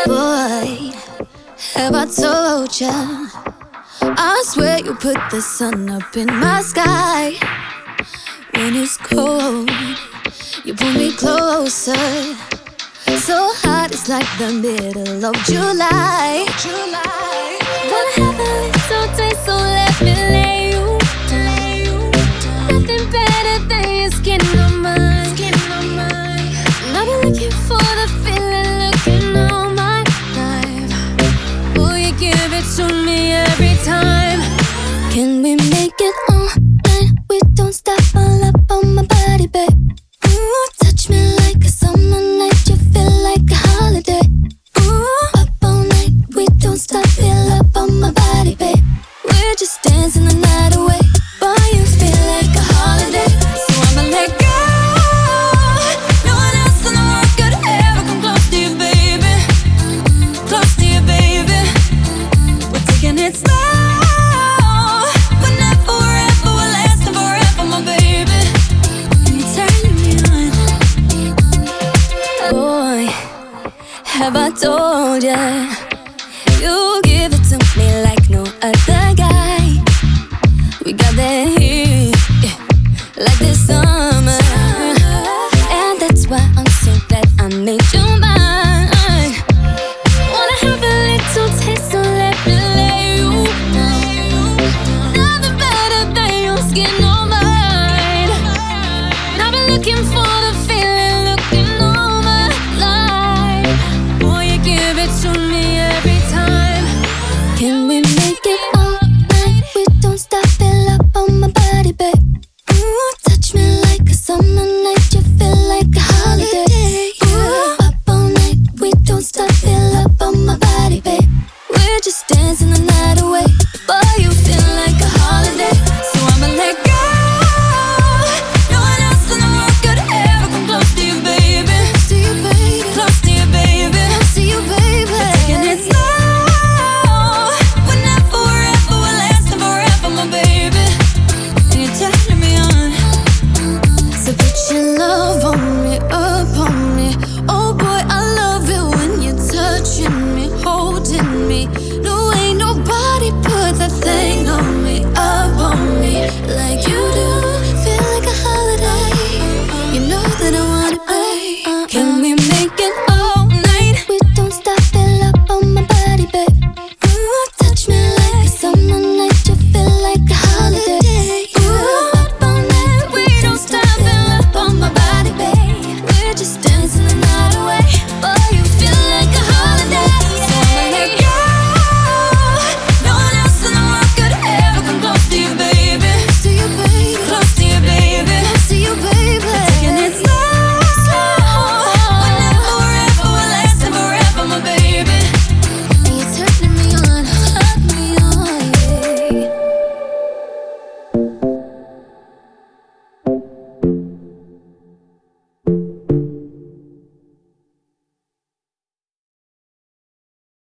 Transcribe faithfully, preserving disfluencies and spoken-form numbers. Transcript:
Boy, have I told ya? I swear you put the sun up in my sky. When it's cold, you pull me closer. So hot, it's like the middle of July. July. Wanna have a little taste, so let me lay you. Lay you. Nothing better than your skin on mine. Skin on mine. And I've been looking for the feeling, looking all my life. Will you give it to me every time? Can we make it all night? We don't stop, all up on my body, babe. Ooh, touch me like a summer night. You feel like a holiday. Ooh, up all night. We don't stop, feel up on my body, babe. We're just dancing the night away. Boy, you feel like a holiday. So I'ma let go. No one else in the world could ever come close to you, baby. Close to you, baby. We're taking it slow. We're never, forever, we're lasting forever, my baby. You're turning me on. Boy, have I told ya? You give it to me like no other guy. We got that heat, yeah, like this summer. And that's why I'm so glad I made you